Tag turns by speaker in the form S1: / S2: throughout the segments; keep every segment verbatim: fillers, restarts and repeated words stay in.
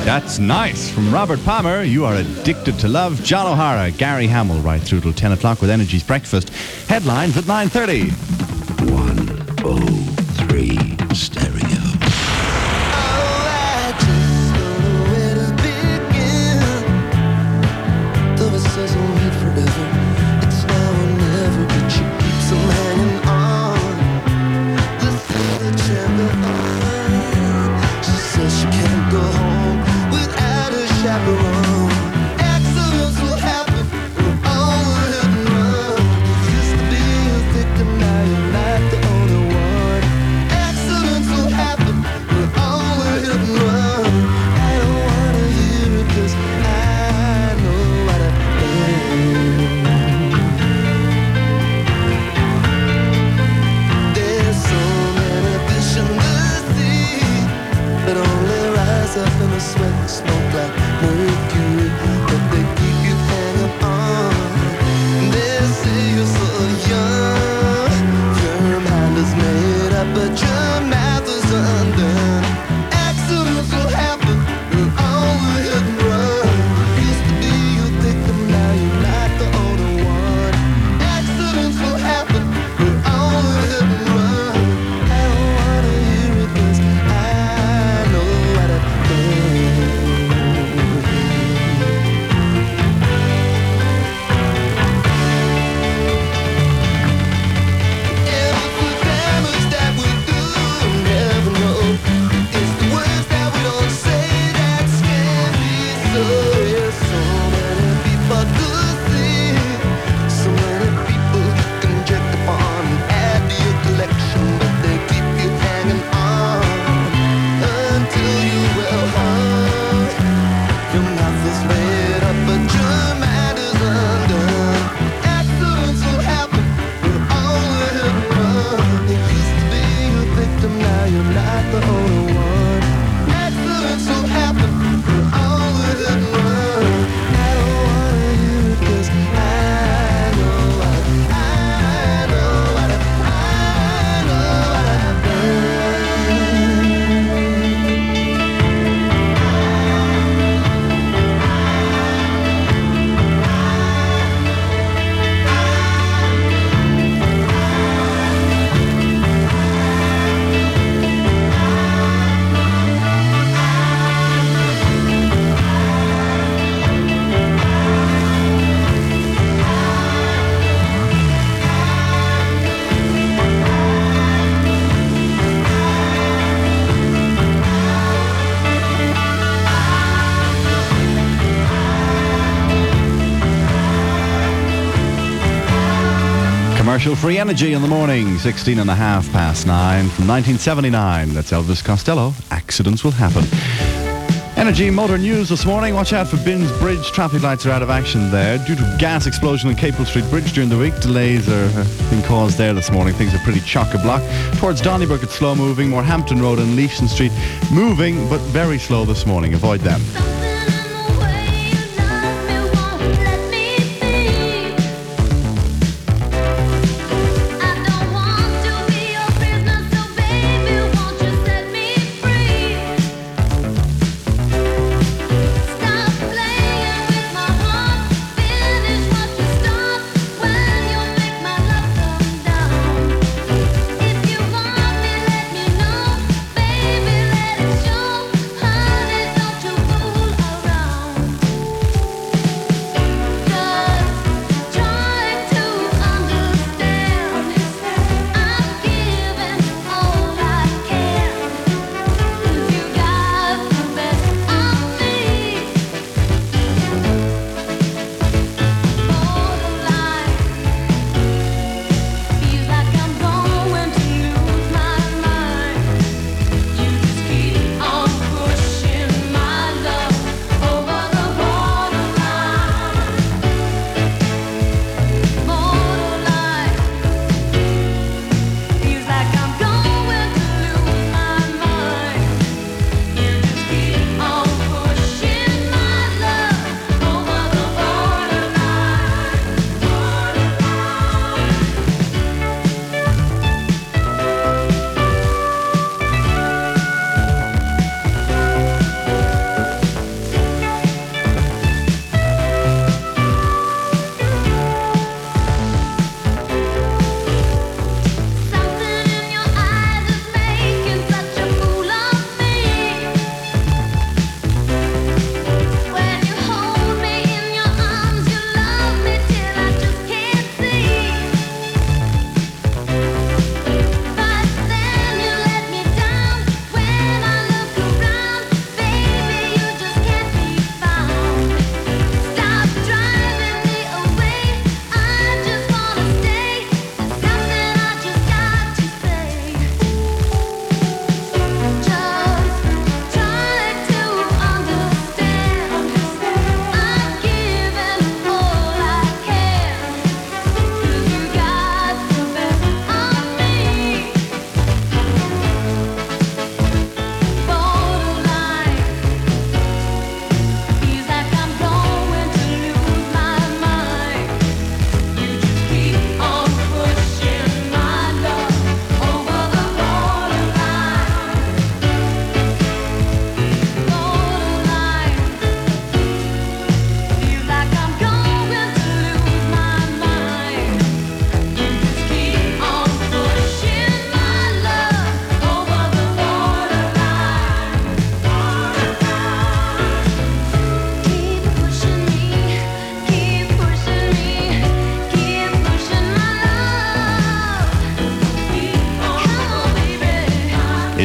S1: That's nice. From Robert Palmer, You Are Addicted to Love. John O'Hara, Gary Hamill, right through till ten o'clock with Energy's Breakfast. Headlines at nine thirty.
S2: one oh three Stereo.
S1: Commercial-free Energy in the morning, sixteen and a half past nine from nineteen seventy-nine. That's Elvis Costello. Accidents will happen. Energy motor news this morning. Watch out for Binns Bridge. Traffic lights are out of action there due to gas explosion on Capel Street Bridge during the week. Delays are uh, being caused there this morning. Things are pretty chock-a-block. Towards Donnybrook, it's slow moving. Morehampton Road and Leishton Street moving, but very slow this morning. Avoid them.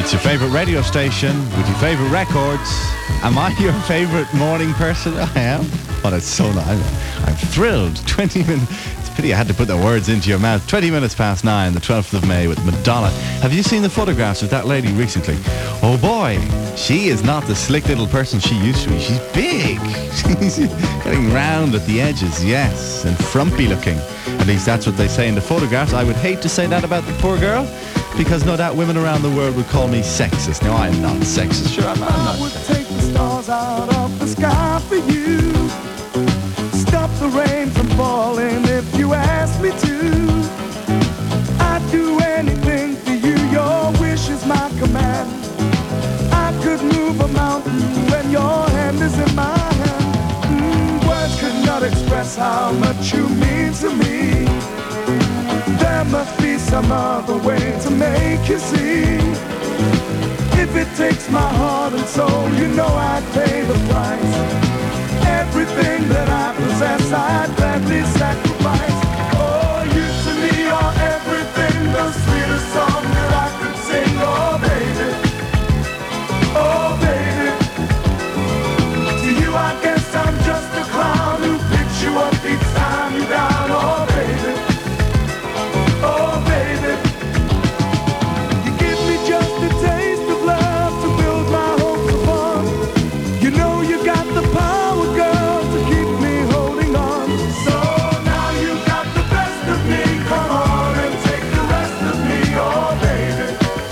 S1: It's your favorite radio station with your favorite records. Am I your favorite morning person? I am. Oh, that's so nice. I'm thrilled. twenty minutes. It's a pity I had to put the words into your mouth. twenty minutes past nine, the twelfth of May with Madonna. Have you seen the photographs of that lady recently? Oh boy, she is not the slick little person she used to be. She's big. She's getting round at the edges, yes, and frumpy looking. At least that's what they say in the photographs. I would hate to say that about the poor girl, because no doubt women around the world would call me sexist. No, I'm not sexist. Sure, I'm not. I'm not.
S3: I would take the stars out of the sky for you. Stop the rain from falling if you ask me to. I'd do anything for you. Your wish is my command. I could move a mountain when your hand is in my hand. Mm, words could not express how much you mean to me. There must be some other way to make you see. If it takes my heart and soul, you know I'd pay the price. Everything that I possess, I'd gladly sacrifice. Oh, you to me are everything, the sweetest song that I could sing. Oh, baby, oh, baby. To you I guess I'm just a clown who picks you up each time you down. Oh, baby. Oh, baby, you give me just a taste of love to build my hopes upon. You know you got the power, girl, to keep me holding on. So now you got the best of me. Come on and take the rest of me, oh, baby.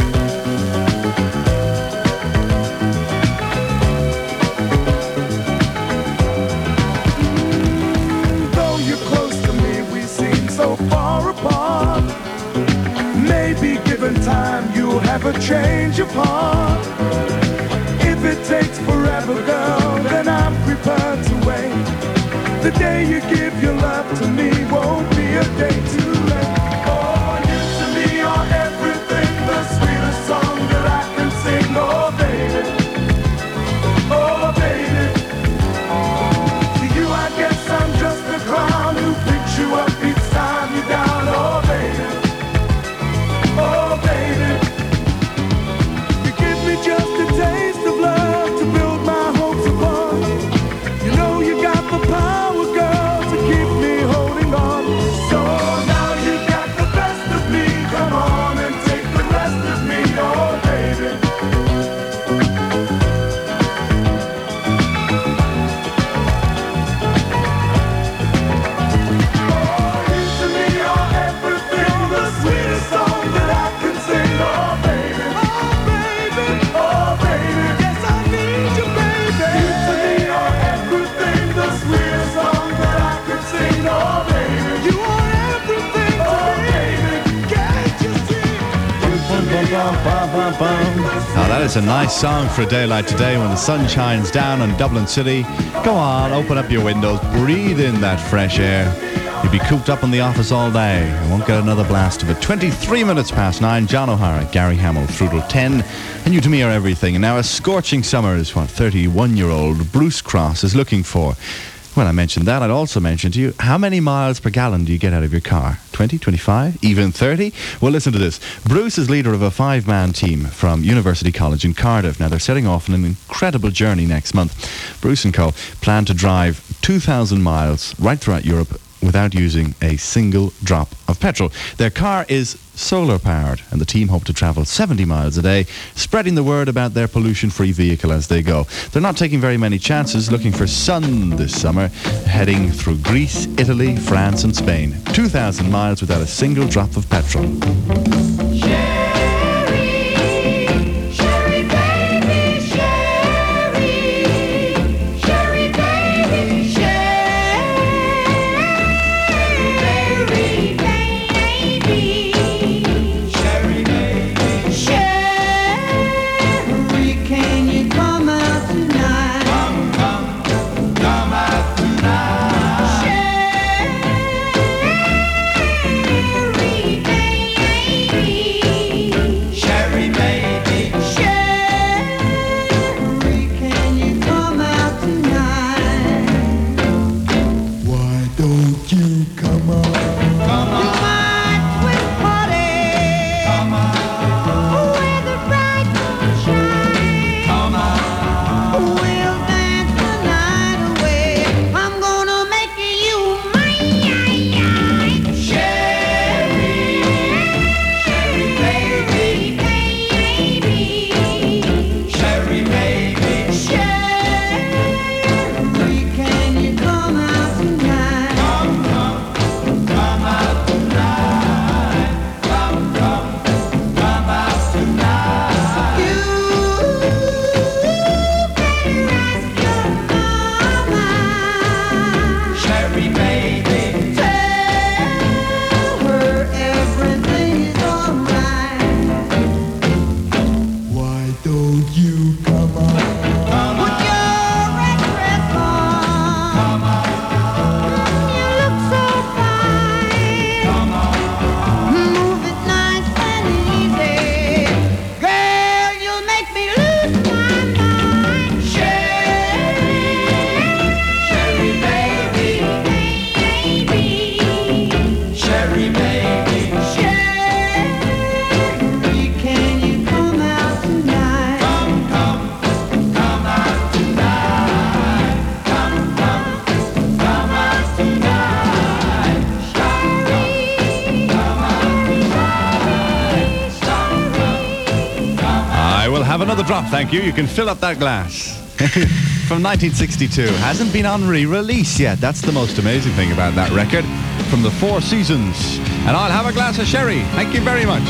S3: Mm, though you're close to me, we seem so far apart. Maybe given time you'll have a change of heart. If it takes forever, girl, then I'm prepared to wait. The day you give your love to me won't be a day too late. Oh, you to me are everything, the sweetest song that I can sing. Oh, baby, oh, baby. To you I guess I'm just a clown who picks you up each time you're down. Oh, baby. Oh, baby, you give me just a taste of love to build my hopes upon. You know you got the power, girl, to keep me holding on. So now you got the best of me. Come on and take the rest of me, oh, baby. Oh, you to me are everything, the sweetest song that I can sing. Oh, baby, oh, baby, oh, baby. Yes, I need you, baby. You to me are everything, the sweetest song that I can sing. Oh, baby, you are everything to oh, me. Baby, can't you see? You to me are everything.
S1: Now that is a nice song for a day like today when the sun shines down on Dublin City. Go on, open up your windows, breathe in that fresh air. You'll be cooped up in the office all day. I won't get another blast of it. twenty-three minutes past nine, John O'Hara, Gary Hamill, through till ten. And you to me are everything. And now a scorching summer is what thirty-one-year-old Bruce Cross is looking for. When I mentioned that, I'd also mention to you, how many miles per gallon do you get out of your car? twenty, twenty-five, even thirty? Well, listen to this. Bruce is leader of a five-man team from University College in Cardiff. Now, they're setting off on an incredible journey next month. Bruce and co. plan to drive two thousand miles right throughout Europe without using a single drop of petrol. Their car is solar powered, and the team hope to travel seventy miles a day, spreading the word about their pollution-free vehicle as they go. They're not taking very many chances, looking for sun this summer, heading through Greece, Italy, France and Spain. two thousand miles without a single drop of petrol. have another drop, thank you. You can fill up that glass. From nineteen sixty-two. Hasn't been on re-release yet. That's the most amazing thing about that record. From the Four Seasons. And I'll have a glass of sherry. Thank you very much.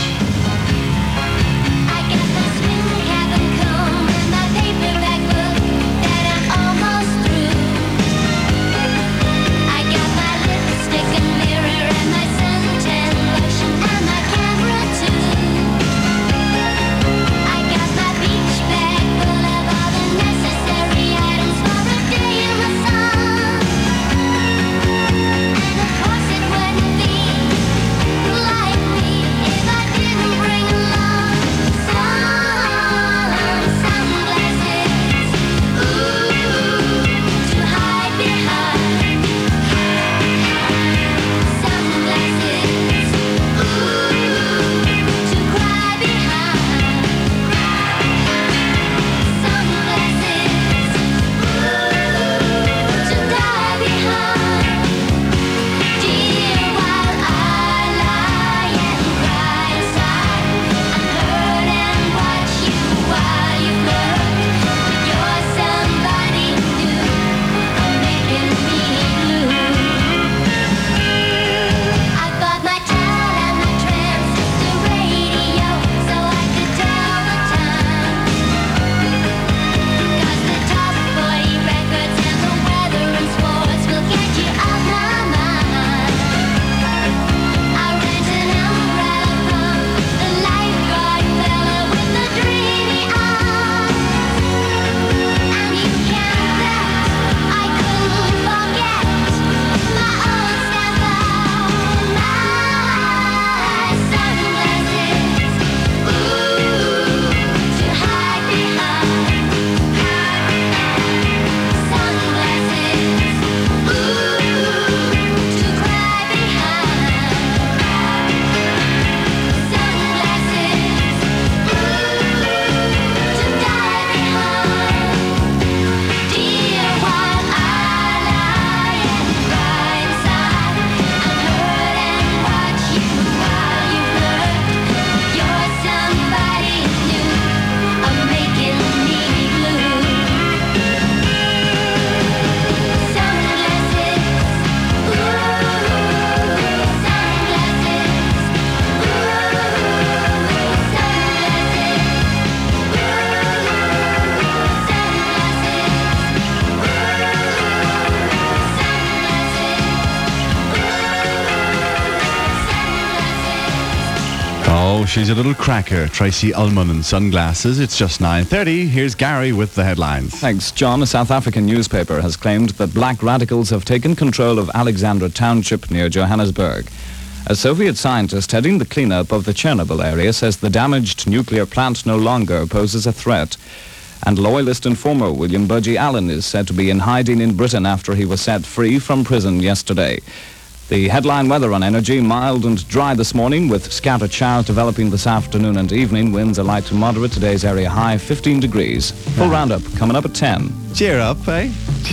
S1: Oh, she's a little cracker. Tracy Ullman and Sunglasses. It's just nine thirty. Here's Gary with the headlines.
S4: Thanks, John. A South African newspaper has claimed that black radicals have taken control of Alexandra Township near Johannesburg. A Soviet scientist heading the cleanup of the Chernobyl area says the damaged nuclear plant no longer poses a threat. And loyalist informer William Budgie Allen is said to be in hiding in Britain after he was set free from prison yesterday. The headline weather on Energy: mild and dry this morning with scattered showers developing this afternoon and evening. Winds are light to moderate. Today's area high fifteen degrees. Full
S1: Yeah.
S4: roundup coming up at ten.
S1: Cheer up, eh?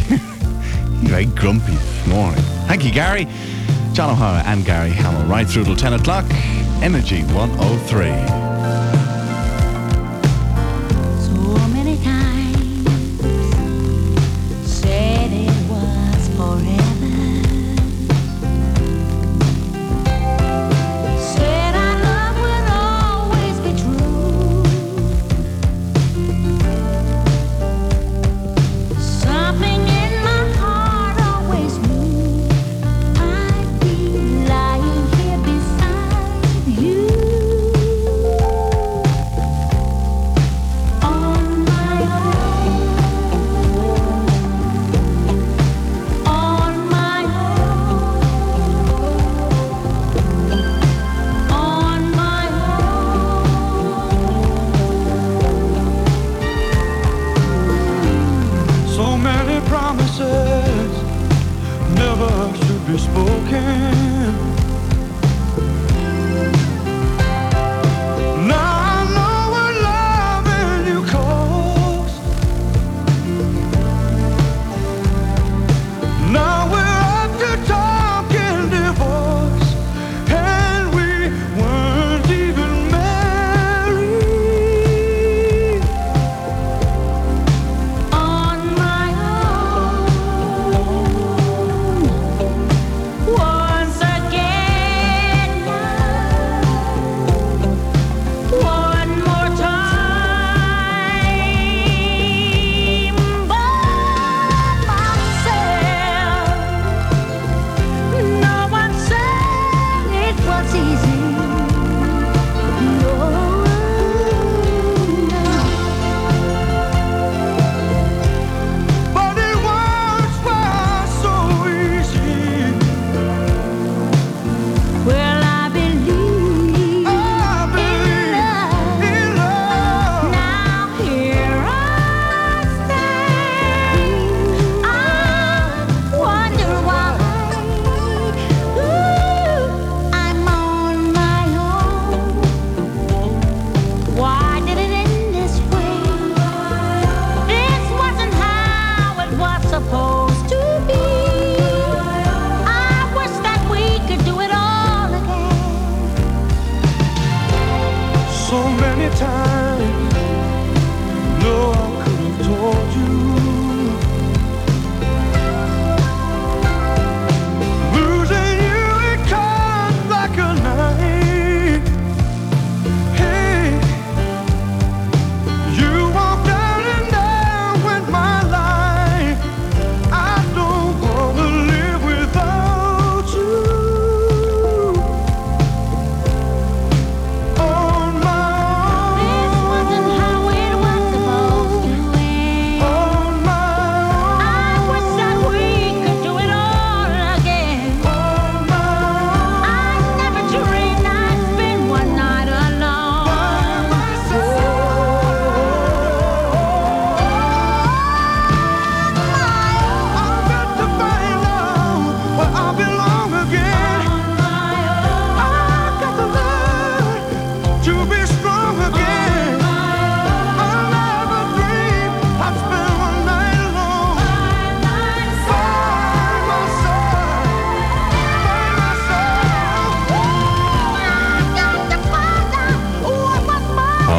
S1: You're very grumpy this morning. Thank you, Gary. John O'Hara and Gary Hamill right through till ten o'clock. Energy one oh three.
S5: So many times said it was forever. Said our love would always be true. Something in my heart always knew I'd be lying here beside you.
S3: many times. No, I could have told you. Losing you, it comes like a knife. Hey, you walk down and down with my life. I don't wanna live without you. On my
S5: This wasn't
S3: own,
S5: how it was supposed to end.
S3: on my
S5: I wish that we could do it all again.
S3: own, on my
S5: I never dreamed I'd spend one night alone.
S3: own, I've got to find out where I belong again. I've got to learn to be strong again. I never dreamed I'd spend one night alone. Find myself, find myself.
S5: I've got to find out what was mine.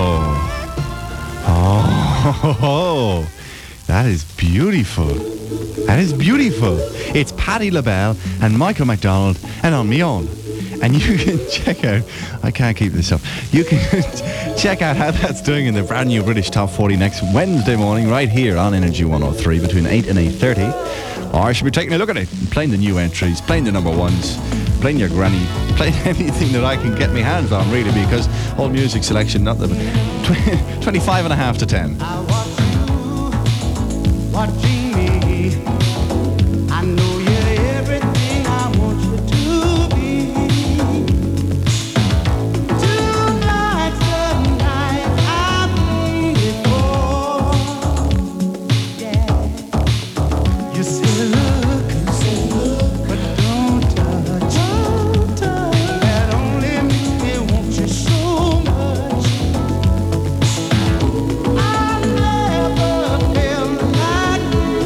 S1: Oh. Oh. That is beautiful. That is beautiful. It's Patti LaBelle and Michael McDonald and On Me Own. And you can check out, I can't keep this up, you can check out how that's doing in the brand new British Top forty next Wednesday morning right here on Energy one oh three between eight and eight thirty. Or I should be taking a look at it, playing the new entries, playing the number ones, playing your granny, playing anything that I can get my hands on really, because all music selection, not the twenty-five and a half to ten.
S3: I watch you watching me. I know you're everything I want you to be. Tonight's the night I waited for. Yeah. You say look, but don't touch. Don't touch. That only makes me want you so much. I never felt like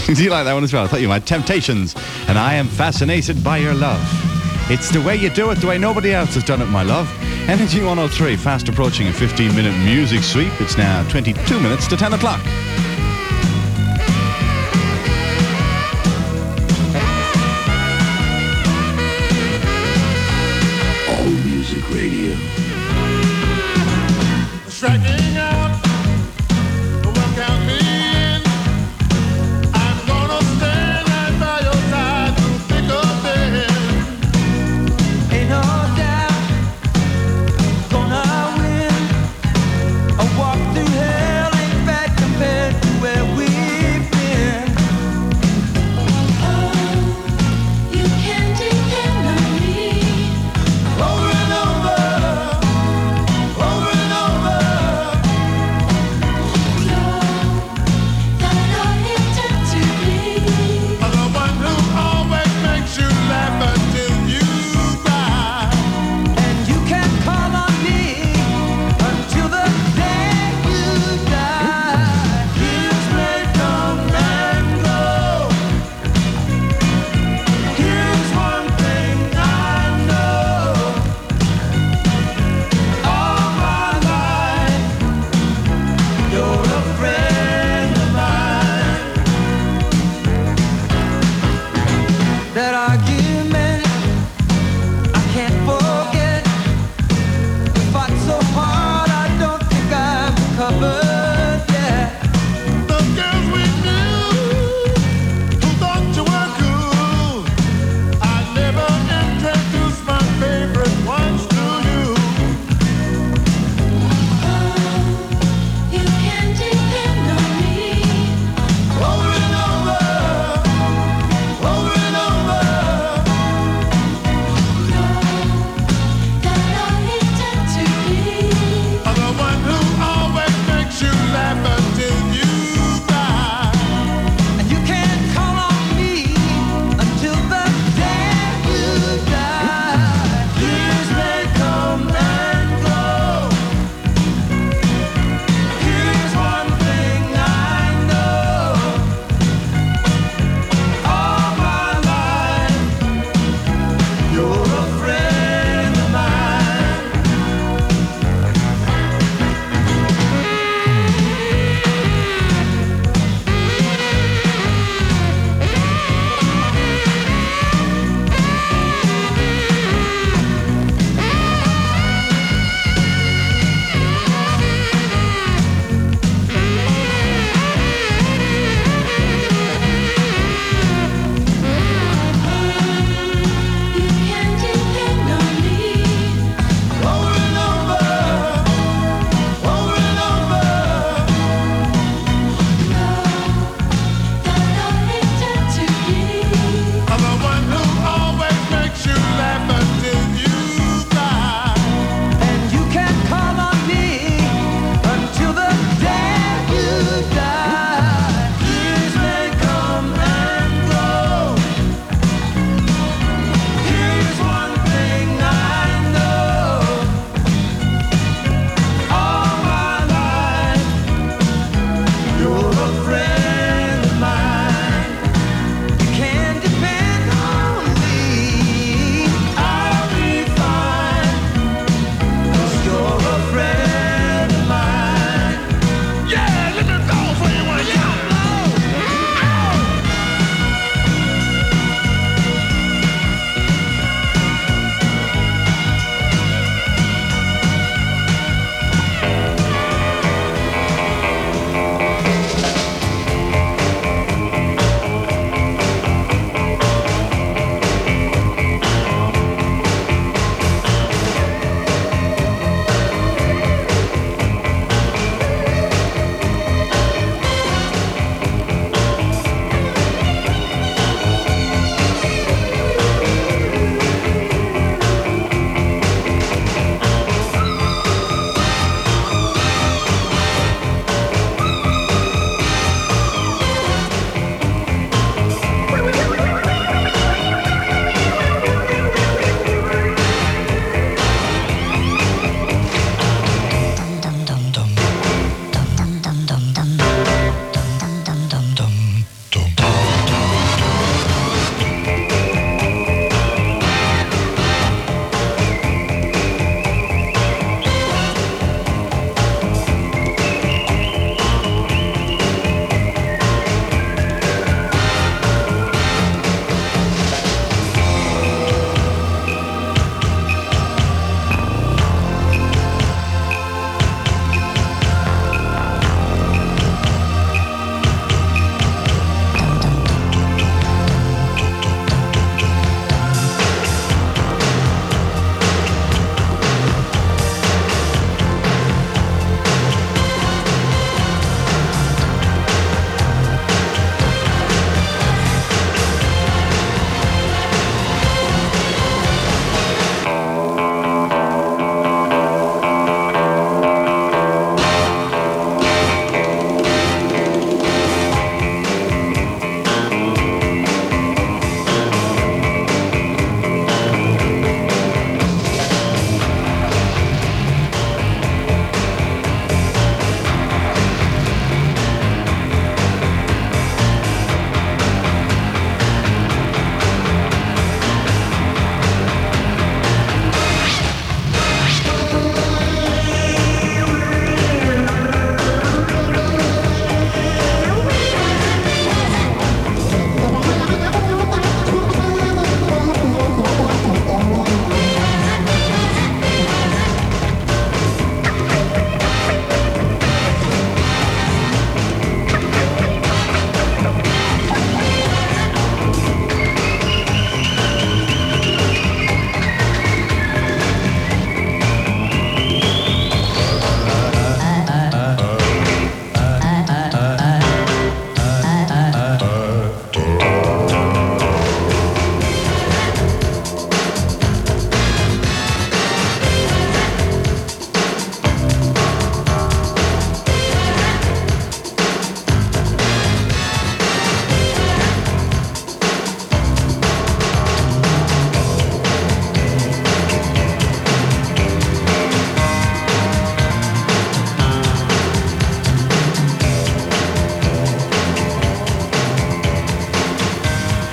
S1: Do you like that one as well? I thought you might. Temptations. And I am fascinated by your love. It's the way you do it, the way nobody else has done it, my love. Energy one oh three, fast approaching a fifteen-minute music sweep. It's now twenty-two minutes to ten o'clock.
S2: All Music Radio.
S6: Striking out, don't count me in. I'm gonna stand right by your side through thick or thin.
S3: Ain't no doubt, gonna win. A walk through hell ain't bad compared to where we've been.
S5: Oh, you can depend on me.
S3: Over and over, over and over.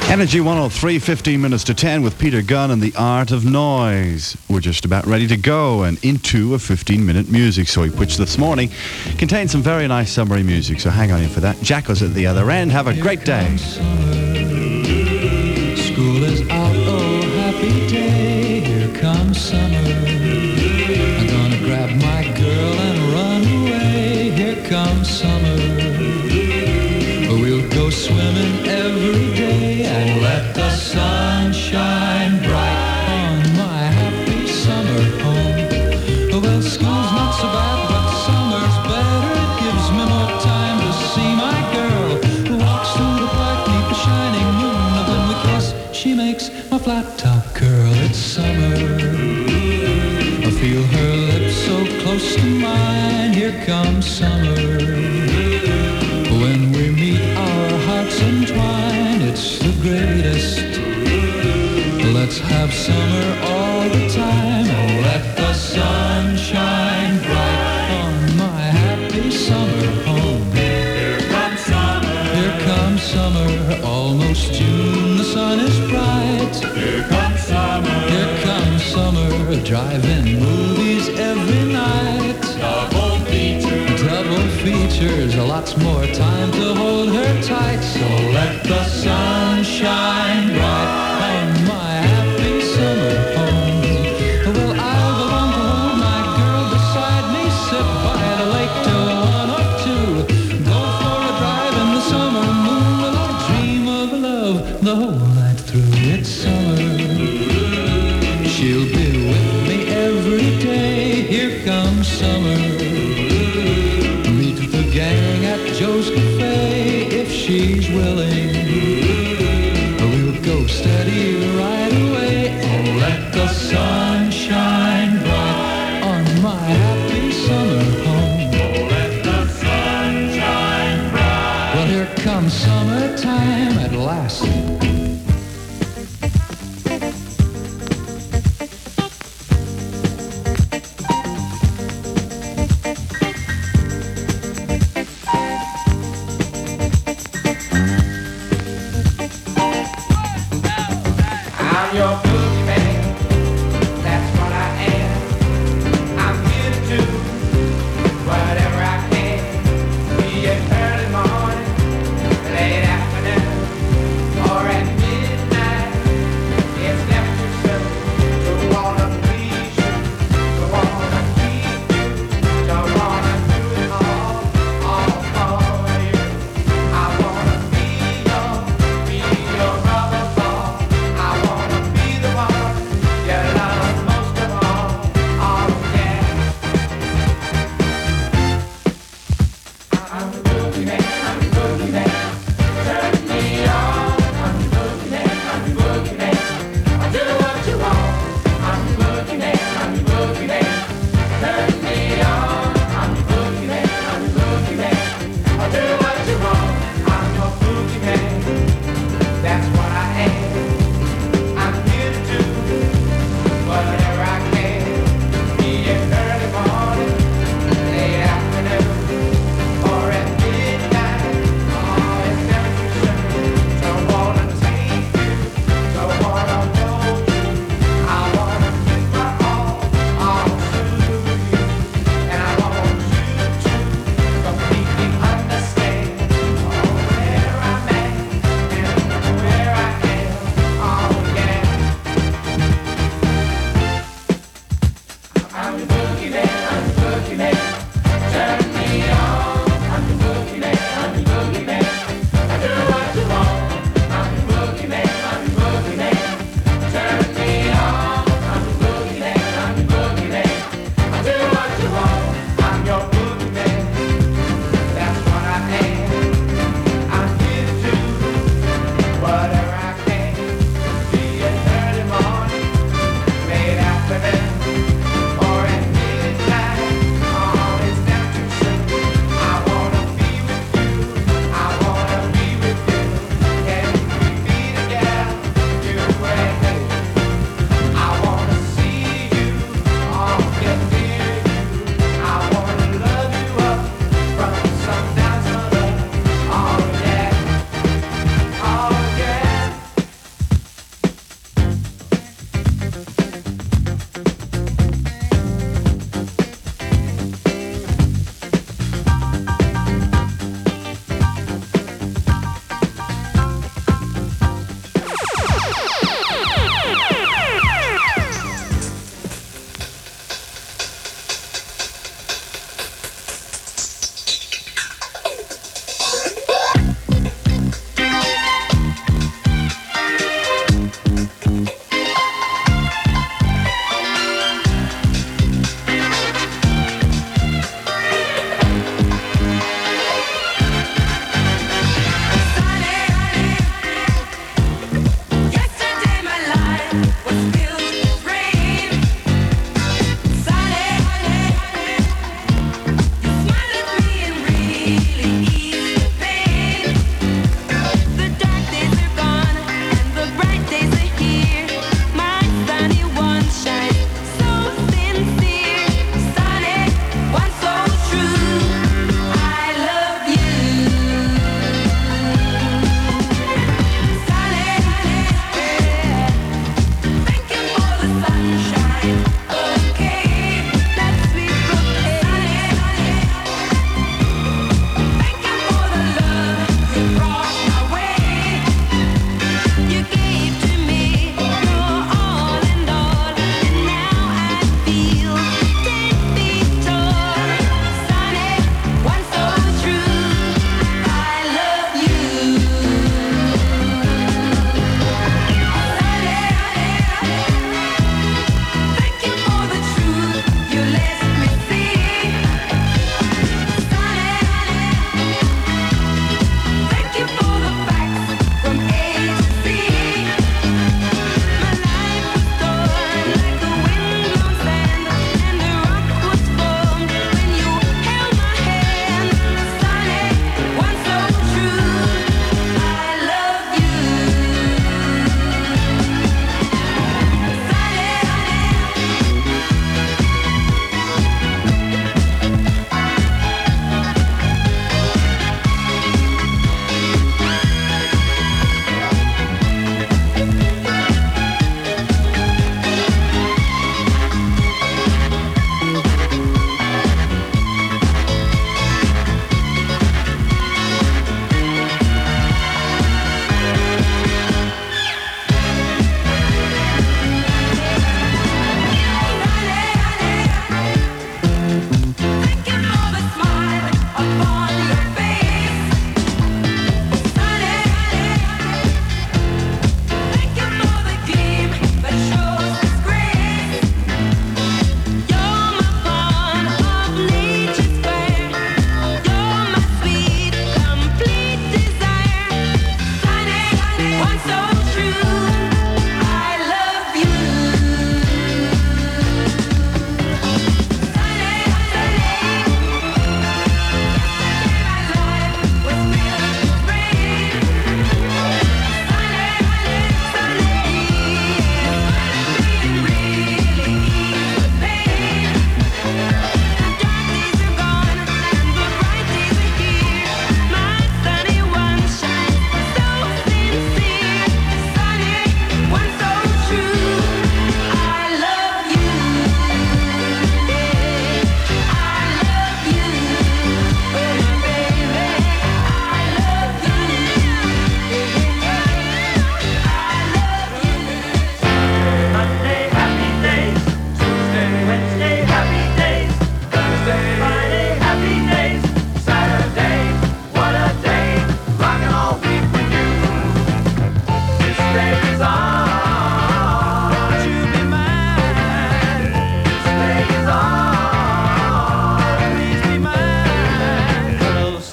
S1: Energy one oh three, fifteen minutes to ten with Peter Gunn and the Art of Noise. We're just about ready to go and into a fifteen-minute music sweep, which this morning contains some very nice summery music, so hang on in for that. Jacko's at the other end. Have a great day.
S7: School is out, oh happy day, here comes summer. I'm gonna grab my girl and run away, here comes summer. We'll go swimming every day and let the sun shine bright on my happy summer home. Well, school's not so bad, but summer's better. It gives me more time to see my girl who walks through the park beneath the shining moon. And when we kiss, she makes my flat top curl. It's summer. I feel her lips so close to mine. Here comes summer. When we meet, our hearts entwine. It's the greatest. Let's have summer all the time and let the sun shine bright on my happy summer home. Here comes summer. Here comes summer. Almost June, the sun is bright. Here comes summer. Here comes summer. Drive-in movies every night. Double features. Double features. Lots more time to hold her tight. So let the sun shine bright on my happy summer home. Well, I'll go on to hold my girl beside me, sit by the lake till one or two. Go for a drive in the summer moon. Well, I dream of love the whole night through. It's summer. She'll be with me every day. Here comes summer. Meet the gang at Joe's Cafe if she's willing. We'll go steady right away and let the sun shine bright on my happy summer home. Oh, let the sun shine bright. Well, here comes summertime at last.
S8: I'm your boogeyman, that's what I am. I'm here to do whatever I can. Be it early morning, late afternoon.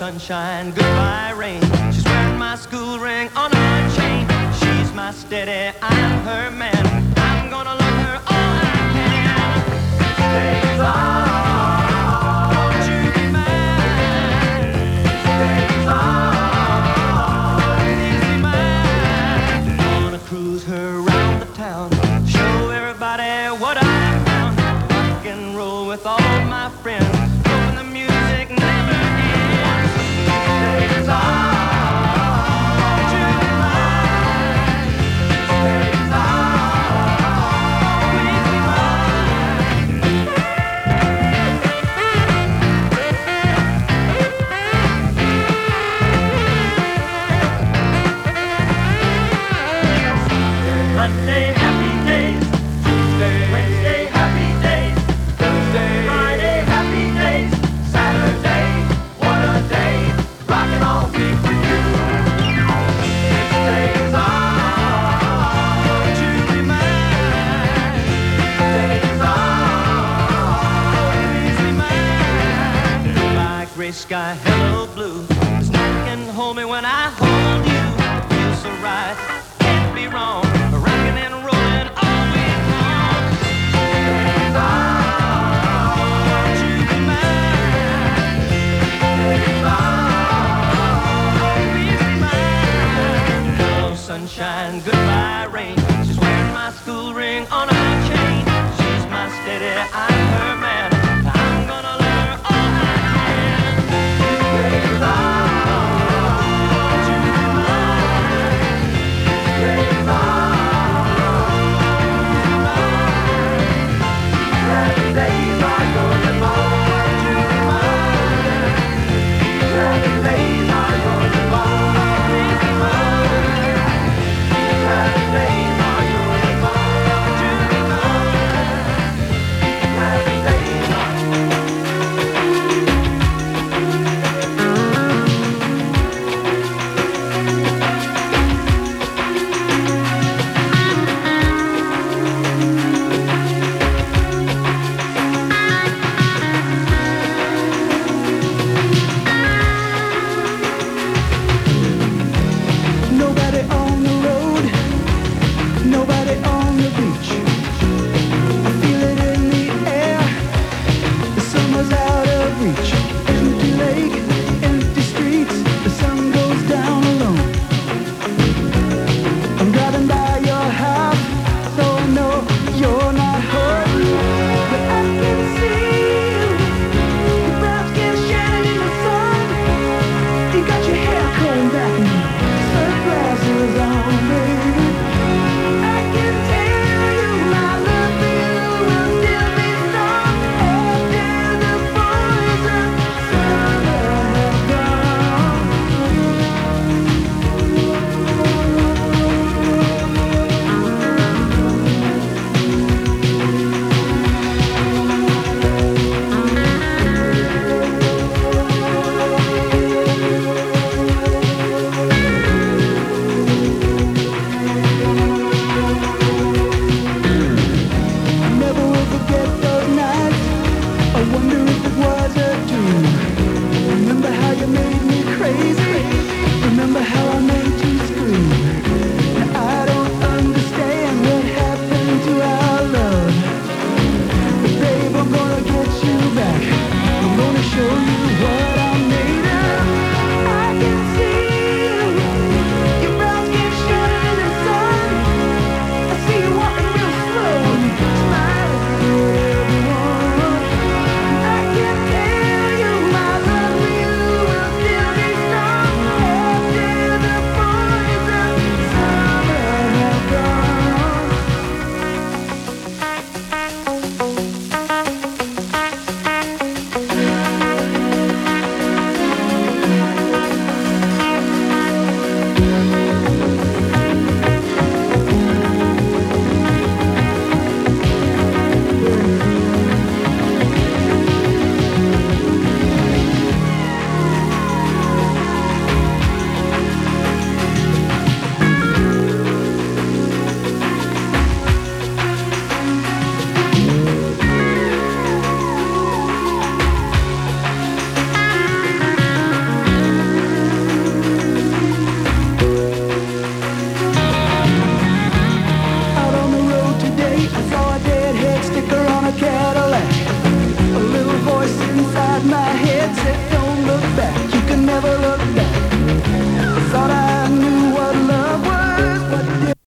S9: sunshine, goodbye rain. She's wearing my school ring on her chain. She's my steady, I'm her man. I'm gonna love her all I can. Days on, won't you be mine? Days on, please be mine. Gonna cruise her around the town, show everybody what I found. Rock and roll with all my friends, hoping the music never ends. Days on, won't you be mine? Days on, please be Monday, happy days. Tuesday, Wednesday, happy days. Thursday, Friday, happy days. Saturday, what a day. Rockin' all week with you. Days on, won't you be mine? Days on, please be mine. Goodbye, gray sky.